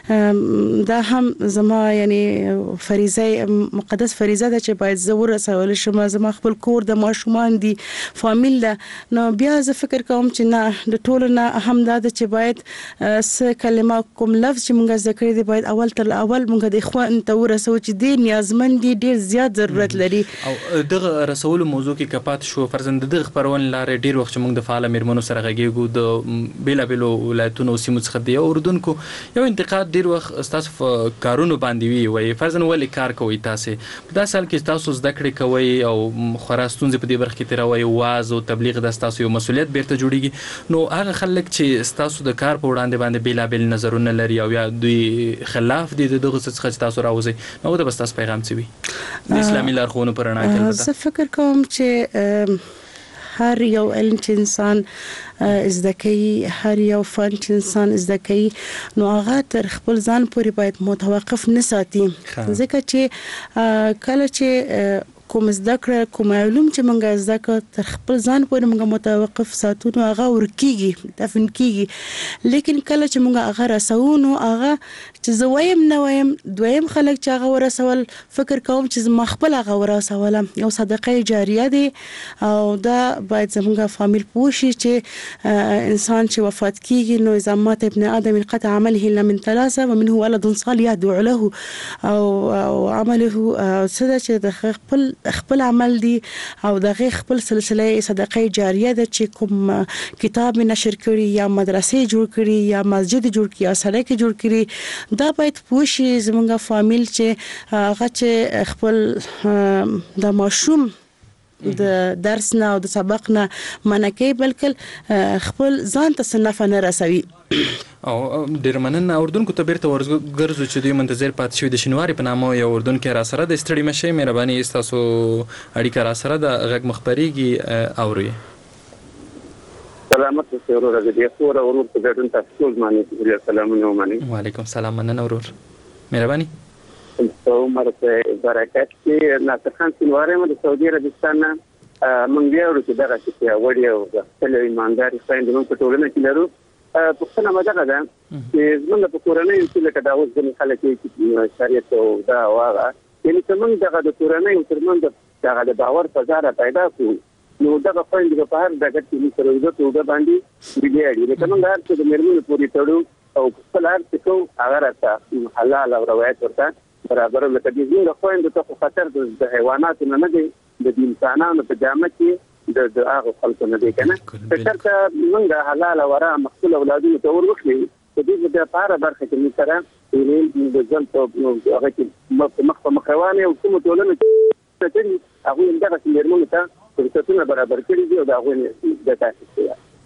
Speaker 4: چې دا هم زما یعنی فریضه مقدس فریضه ده چې باید زه ورسول شم زما خپل کور د ماشومان دي فامیل ده نو بیا زه فکر کوم چې نه د ټولو نه اهم دا ده چې باید څه کلمه کوم لفظ چې مونږ ذکر دي باید اول تر اول مونږ د اخوان ته ورسو چې دې نیازمند دي ډیر زیات ضرورت لري
Speaker 3: او دغه رسول موضوع کې کپات شو فرزند دغه خبرون لارې ډیر وخت مونږ د فعال میرمنو سره غږیږو د بیلابیلو ولایتونو سیمو څخه دی اردن کو یو انتقاد ډیر وخت تاسو کارونه باندې وي فرزند ولې کار کوي تاسو په داسې حال کې تاسو زده کړې کوي او خراستون په دې برخه کې تیروي واز او تبلیغ د تاسو یو مسولیت بیرته جوړیږي نو هغه خلک چې تاسو د کار په وړاندې باندې بیلابل نظرونه لري او یا دوی خلاف دي دغه څه چې تاسو راوځي نو د بس تاسو پیغام څه وي د اسلامي لارښوونو پر رڼا کې البته
Speaker 4: زه فکر کوم چې هر یو علم چې انسان زده کوي هر یو فن چې انسان زده کوي نو هغه تر خپل ځان پورې باید متوقف نه ساتي ځکه چې کله چې کوم زده کړه کوم علوم چې مونږه زده کړ تر خپل ځان پورې مونږه متوقف ساتو نو هغه ورکیږي دفن کیږي لیکن کله چې مونږه هغه رسو نو هغه چې زه وایم نه وایم دویم خلک چې هغه ورسول فکر کوم چې ما خپل هغه ورسول یو صدقه جاریه دی او دا باید زموږه فامیل پوښي چې انسان چې وفات کیږي نو اذا مات ابن ادم انقطع عمله الا من ثلاثه ومنه ولد صالح يدعو له او عمله سده چې خپل عمل دی او دغه خپل سلسله صدقه جاریه ده چې کوم کتاب نشر کړي یا مدرسې جوړ کړي یا مسجد جوړ کړي یا سړک جوړ کړي دا باید پوښي زمونږه فامیل چې هغه چې خپل د ماشوم د درس نه او د سبق نه منکه بلکې خپل ځان ته صنف نه رسوي
Speaker 3: او ډیر مننه اردن کو ته بیرته ورګرځو چې دوی منتظر پات شوی د شینواری په نامه یو اردن کې را سره د استړي مشه مهرباني تاسو اړیکه را سره د غږ مخبريږي اوري
Speaker 7: سلامت اوسئ ورور دې خور ورور ته ګټون تاسو معنی سلامونه معنی
Speaker 3: وعلیکم السلام مننه ورور مهرباني
Speaker 7: عمر په برکت کې ناصر خان سینواری د سعودي عربستان مونږ یو چې دغه چې وړي او د خپل ایمانداري څنګه موږ په ټولنه کې لرو پښتنه مدغه ده چې زمونږ په کورنۍ کې لکه دا اوس د خلک چې شریعت او دا واغه یعنی څنګه دغه د کورنۍ ترمنځ دغه د باور فضا پیدا کو نو دغه پوینټ په هر دغه کې سره د توګه باندې ویډیو لکه موږ هر څه د میرمنو پوری تړو او خپل هر څه کو هغه راته حلال او روایت ورته برابر لکه د زینو پوینټ ته خطر د حیواناتو نه دی د انسانانو په جامه کې د هغه خلکو نه دی کنه فکرته موږ حلال او را مخصوص اولادونو ته ورغلي د دې د لپاره برخه کې سره د ځل په هغه کې مخروانه او کوم ټولنه چې هغه دغه میرمنو ته فرصتونه برابر کړي دي او دا هغه د تاسیس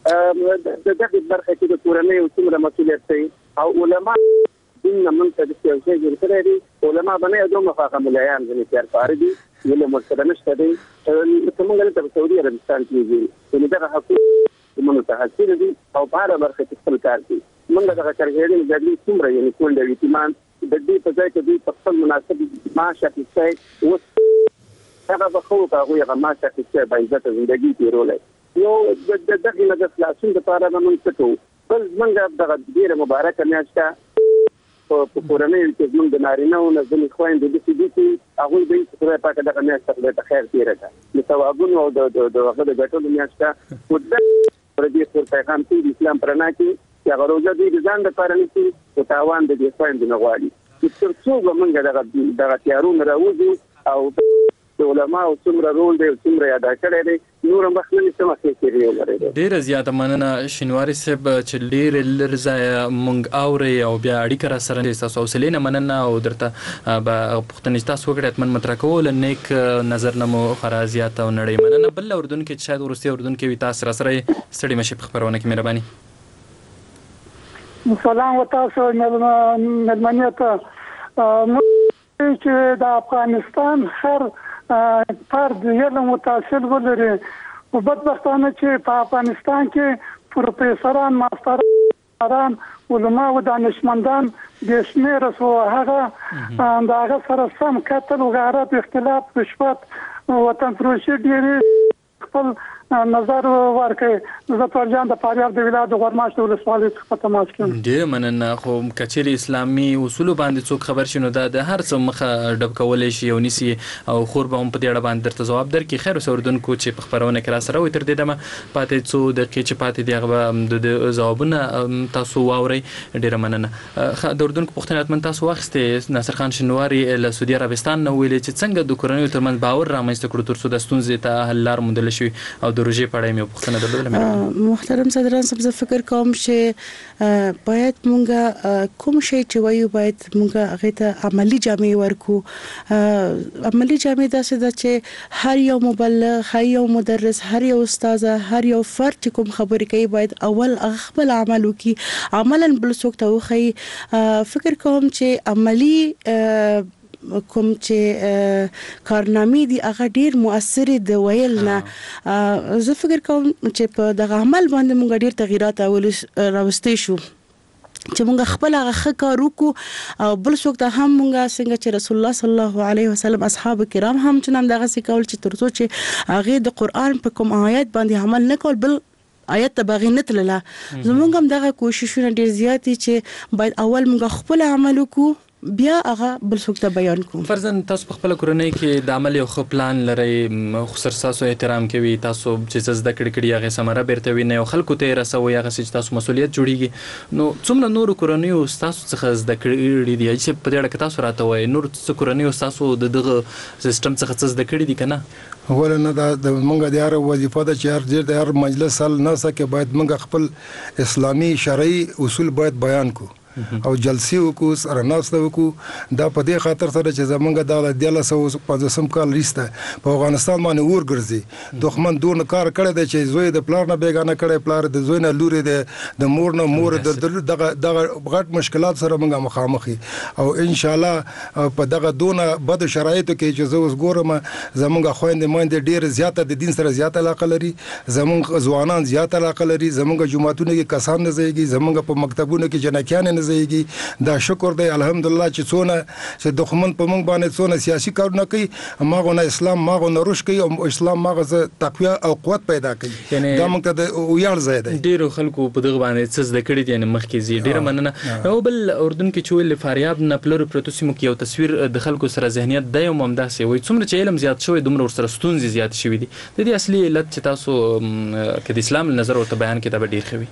Speaker 7: د دغه برخه کې د کورنۍ او څومره مسؤلیت دی او علما دین من ته د سیاسي جوړ کړي علما باندې دوه مخاخه مليان غني تیار فاردي له مرتبه نشته دي څنګه ته سعودي عربستان کې دي دغه حقوق موږ ته حاصل دي او په هر برخه کې خپل کار کوي موږ دغه کارګرین د دې څومره یعنی کول د ایتمان د دې په ځای کې دوی په خپل مناسب معاش اخیستي او هغه به خو هغه معاش اخیستي به عزت ژوندۍ تیرولای یو د دغه نه د خلاصون لپاره موږ څه کوو بل موږ دغه ډیره مبارکه میاشته په کورنۍ کې موږ د نارینه او نزل خويند د دې چې هغه به څه پاکه دغه میاشته د خیر تیره ده د ثوابونو او د هغه د ګټلو میاشته په دې پر پیغام کې اسلام پرنا کې چې هغه روزه دې ځان د کارنې کې او تاوان د دې خويند نه غواړي چې څو موږ دغه تیارونه راوځو او علماء او څومره رول دی څومره ادا کړی دی نور هم خپل سم کې
Speaker 3: ډیر زیاته مننه شینواری صاحب چې ډیر لرزه مونږ اوري او بیا اړیکه را سره تاسو حوصله نه مننه او درته به پښتني تاسو وګړي اتمن متر کول نیک نظر نه مو خرازيات او نړۍ مننه بل اردن کې شاید ورسته اردن کې وي تاسو را سره ستړي مشه خبرونه کې مهرباني
Speaker 9: سلام وتاسو ملمنیت چې د افغانستان هر فرد یو متأثر ولري او بدبختانه چې په افغانستان کې پروفیسوران ماستران علما او دانشمندان د شمیر سو هغه د هغه سره سم قتل او غارت اختلاف رشوت وطن فروشي ډېری خپل نظر ورکړي زه پرجان د فاریاب د ولایت غورماشت ولسوالۍ څخه تماس کوم.
Speaker 3: ډېر مننه. خو کچېرې اسلامي اصول باندې څوک خبر شي نو دا د هر څه مخه ډب کولای شي او نیسي او خور به هم په دې اړه باندې درته ځواب درکړي. خیر اوس اردوونکو چې په خپرونه کې را سره وي تر دې دمه پاتې څو دقیقې چې پاتې دي هغه د ځوابونه تاسو واورئ. ډېره مننه. د اردوونکو پوښتنه حتما تاسو واخیستې. ناصر خان شینواري له سعودي عربستان نه ویلي چې څنګه د کورنیو ترمنځ باور رامنځته کړو تر څو د ستونزې ته حل لار موندل شي او د روژې په اړه مې پوښتنه درلوده.
Speaker 4: محترم صدران صاحب زه فکر کوم چې باید مونږه کوم شی چې وایو باید مونږه هغه ته عملی جامې ورکو. عملی جامې داسې ده چې هر یو مبلغ، هر یو مدرس، هر یو استاد، هر یو فرد چې کوم خبرې کوي باید اول خپل عمل وکړي، عملاً بل څوک ته وښيي. فکر کوم چې عملی کوم چې کارنامې دي هغه ډیر مؤثر دي ویل نه. زه فکر کوم چې په دغه عمل باندې موږ ډیر تغیرات راوستي شو چې موږ خپل هغه کار وکړو او بل څوک ته هم موږ څنګه چې رسول الله صلی الله علیه وسلم اصحاب کرام هم چې دغه څه کول چې تر څو چې هغه د قران په کوم آیات باندې عمل نه کول بل آیات ته باغی نه تلله. زموږ هم دغه کوششونه ډیر زیات دي چې باید اول موږ خپل عمل وکړو بیا هغه بل څوک ته بیان کوم.
Speaker 3: فرضاً تاسو په خپل کورنۍ کې د عمل یو ښه پلان لرئ، خصوصا تاسو احترام کوي، تاسو چې زده کړی هغه سمره بیرته ویني او خلکو ته رسوي هغه چې تاسو مسؤلیت جوړیږي. نو څومره نور کورنۍ تاسو څخه زده کړی دي چې په دې اړه کې تاسو راته وایي نور څه کورنۍ تاسو د دغه سیستم څخه څه زده کړی دي کنه؟
Speaker 5: ولنه دا د مونږه د هر وظیفه ده چې هر ځای د هر مجلس حل نه سکه باید مونږ خپل اسلامي شرعي اصول باید بیان کو او جلسي وکړو سره ناسته وکړو. دا په دې خاطر سره چې زمونږ د 1950 کال وروسته په افغانستان باندې اور ګرځي دښمن دون کار کړی دی چې زوی د پلار نه بیګانه کړی، پلار د زوی نه لوري د مور نه مور دغه غټ مشکلات سره مونږه مخامخ او ان شاء الله په دغه دونه بد شرایطو کې چې زه اوس ګورم زمونږ خويندې ماندې ډېر زیاته د دین سره زیاته علاقه لري، زمونږ ځوانان زیاته علاقه لري، زمونږ جماعتونو کې کسان نه ځایږي، زمونږ په مکتبونو کې جنکیان زیږي. دا شکر دی الحمدلله چې څونه چې دښمن په موږ باندې څونه سیاسي کارونه کوي ماغه نه اسلام ماغه نه روش کوي او اسلام ماغه تقوی او قوت پیدا کوي. دا موږ ته د ویاړ ځای دی.
Speaker 3: ډیرو خلکو په دغه باندې څه زده کړی دي مخکې زی ډیره مننه. او بل اردن کې چې ول فاریاب نه پلور پروتو سیمو کې یو تصویر د خلکو سره ذهنیت د یو ممداسي وي څومره چې علم زیات شوی دومره ور سره ستونزې زیات شوی دي. د دې اصلي علت چې تاسو کې د اسلام نظر ورته بیان کې دا ډیر خوي.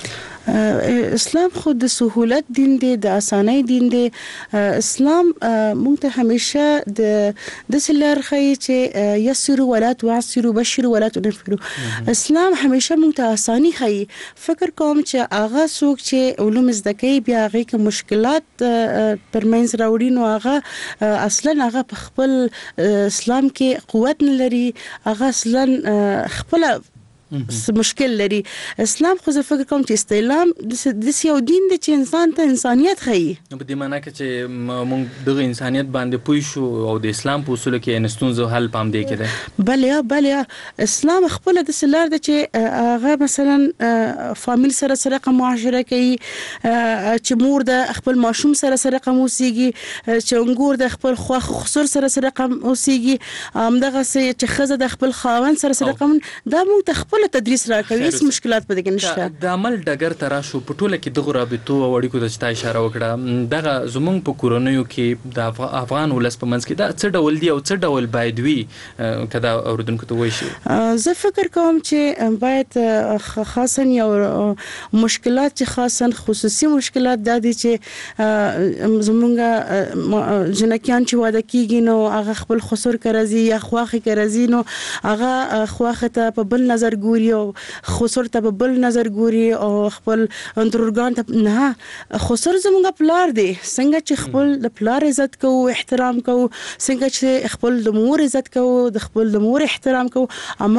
Speaker 4: اسلام خود د سهولت دین دی، د اسانۍ دین دی. اسلام مونږ ته همیشه د سلر خی چې یسر ولا تعسر بشر ولا تنفر. اسلام همیشه مونږ ته اساني خی. فکر کوم چې هغه څوک چې علوم زده کوي بیا هغه کې مشکلات پرمنځ راوړي نو هغه اصلا هغه په خپل اسلام کې قوت نه لري، هغه اصلا خپل مشکل لري. اسلام خو زه فکر کوم چې استعلام د یو دین دی چې انسان ته انسانیت ښيي.
Speaker 3: په دې معنی کې چې موږ دغه انسانیت باندې پوه شو او د اسلام په اصول کې انستونزو حل پام دی کېده.
Speaker 4: بله اسلام خپل د سلار د چې هغه مثلا فامیل سره سره معاشره کوي، چې مور د خپل ماشوم سره سره اوسېږي، چې انګور د خپل خوخ خسر سره سره اوسېږي، همدغه چې خزه د خپل خاوند سره سره دا موږ ته خپل تدریس راکوي. هیڅ مشکلات پدې کې نشته.
Speaker 3: د عمل ډګر ته راشو په ټوله کې دغه رابطو او اړیکو د چتا اشاره وکړه. دغه زمونږ په کورونیو کې د افغان ولس په منځ کې دا څه ډول دی او څه ډول باید وي کدا اوردونکو ته وایي شي؟
Speaker 4: زه فکر کوم چې باید خاصا یو مشکلات چې خاصا خصوصي مشکلات د دي چې زمونږ جنکیان چې واده کیږي نو هغه خپل خسر کرزي یا خواخي کرزي نو هغه خواخه ته په بل نظر ګوري او خسر ته بل نظر ګوري او خپل اندرورګان ته نه خسر زموږ پلار دی څنګه چې خپل د پلار عزت کوو احترام کوو څنګه چې خپل د مور عزت کوو د خپل د مور احترام کوو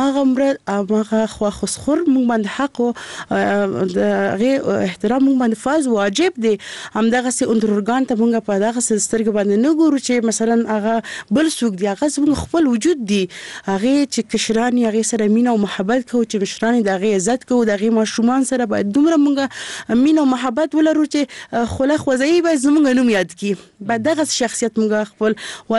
Speaker 4: اماغه خو خسر موږ باندې حق او د احترام موږ باندې فرض واجب دی همدغه سي اندرورګان ته موږ په دغه سترګې باندې نه ګورو چې مثلا هغه بل څوک دی هغه زموږ خپل وجود دی هغه چې کشران هغه سره مینه او محبت کوو چې مشران دغه عزت کوو دغه ماشومان سره باید دومره موږ مینه او محبت ولرو چې خله خوځي به زموږ نوم یاد کی بعد دغه شخصیت موږ خپل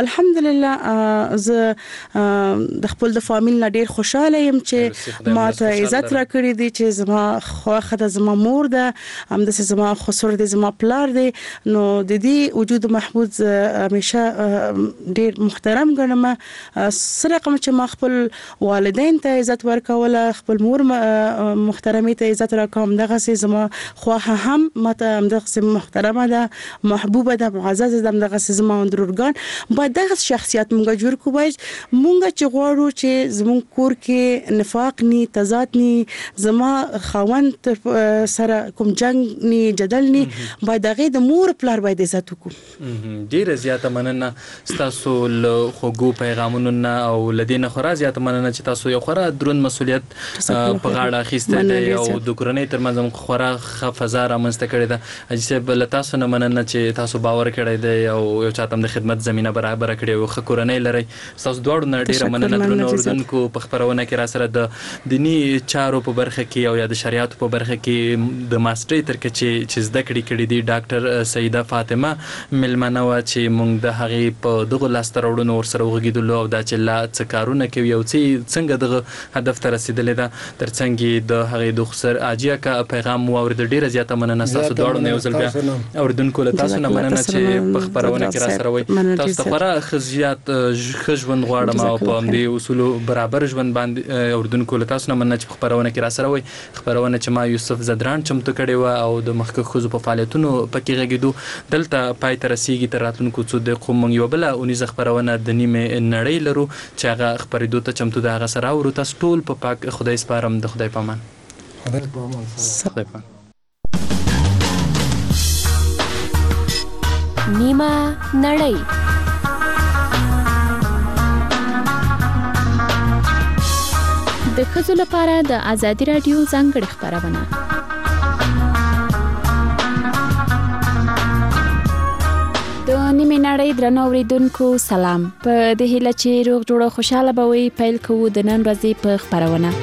Speaker 4: والحمدلله ز د خپل د فامیل نه ډیر خوشاله يم چې ماته عزت را کړی دی چې زما خوخه د زما مور ده هم د زما خسر د زما پلار دی نو د دې وجود محمود همیشه ډیر محترم ګڼم سره کوم چې ما خپل والدین ته عزت ورکوله خپل مور محترمه ته عزت راکوم دغه سي زما خوخه هم ماته دغه محترمه ده محبوبه ده معزز ده دغه زما اندرورګان باید دغه شخصیت مونږ جوړ کوو مونږ چې غواړو چې زمون کور کې نفاق ني تضاد ني زما خاوند سره کوم جنگ ني جدل ني باید دغه د مور پلار باید عزت وکړو
Speaker 3: ډیره زیاته مننه تاسو له خوګو پیغامونو نه او لدینه خورا زیاته مننه چې تاسو یو خورا دروند مسولیت په غاړه اخیسته دی او د کورنۍ ترمنځ خورا فضا رامنځته کړې ده چې بل تاسو نه مننه چې تاسو باور کړی دی او یو چاته د خدمت زمينه برابر کړی او خ کورنۍ لري تاسو دواړو نه ډیره مننه درنو اوردونکو په خبرونه کې را سره د دینی چارو په برخه کې او یا د شریعت په برخه کې د ماستری تر کې چې زده کړې دي ډاکټر سیده فاطمه ملمنه وا چې مونږ د هغې په دغه لاسته راوړنو ورسره وغږېدلو او دا چې لا څه کارونه کوي او څنګه دغه هدف ته رسېدلې ده تر څنګ د هغې د خسر عاجیه کا پیغام واورېدل ډیره زیاته مننه تاسو دواړو نه یو ځل بیا اوردونکو له تاسو نه مننه چې په خبرونه کې را سره وئ تاسو ته خورا خزيات ښه ژوند غواړم او په همدې اصولو برابر ژوند باندې اوردونکو له تاسو نه مننه چې په خبرونه کې را سره وئ خبرونه چې ما یوسف زدران چمتو کړې وه او د مخکښ ښځو په فعالیتونو پکې غږېدو دلته پای ته رسیږي تر راتلونکو څو دقیقو موږ یوه بله اونیزه خپرونه د نیمې نړۍ لرو چې هغه خپرېدو ته چمتو د هغه سره اورو تاسو ټول په پاک خدای سپارم د خدای په امان خدای په امان
Speaker 10: نیمه نړۍ د ښځو لپاره د ازادي راډیو ځانګړې خپرونه د نیمه نړۍ درنو اوریدونکو سلام په دې هیله چې روغ جوړ خوشاله به وي پیل کوو د نن ورځې په خبرونه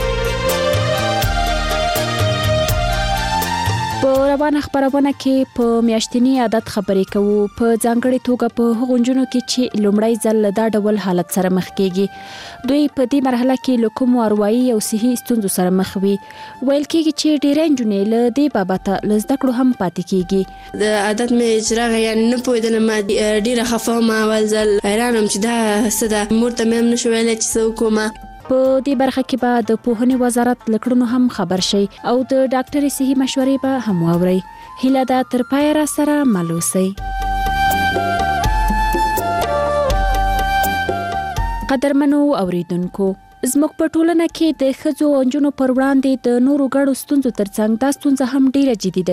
Speaker 10: په روانه خبرونه کې په میاشتنی عادت خبرې کوو په ځانګړې توګه په هغو نجونو کې چې لومړی ځل دا ډول حالت سره مخ کېږي دوی په دې مرحله کې له کومو اروایي او صحي ستونزو سره مخ وي ویل کېږي چې ډېرې نجونې له دې بابته له زده کړو هم پاتې کېږي
Speaker 11: د عادت مې اجرا یعنې نه پوهېدلم ډېره خفه وم اول ځل حیران وم چې دا څه ده مور ته مې هم نه شو ویلی چې څه وکړم
Speaker 10: په دې برخه کې به د پوهنې وزارت له کړنو هم خبر شي او د ډاکټري صحي مشورې به هم واورئ هیله ده تر پایه را سره مل اوسئ قدرمنو اوریدونکو زموږ په ټولنه کې د ښځو او نجونو پر وړاندې د نورو ګډو ستونزو ترڅنګ دا ستونزه هم ډیره جدي ده